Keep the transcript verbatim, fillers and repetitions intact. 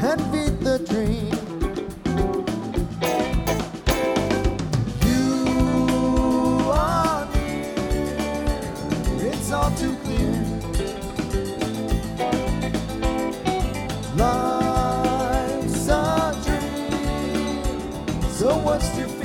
and feed the dream. You are near, it's all too clear. Life's a dream, so what's to fear?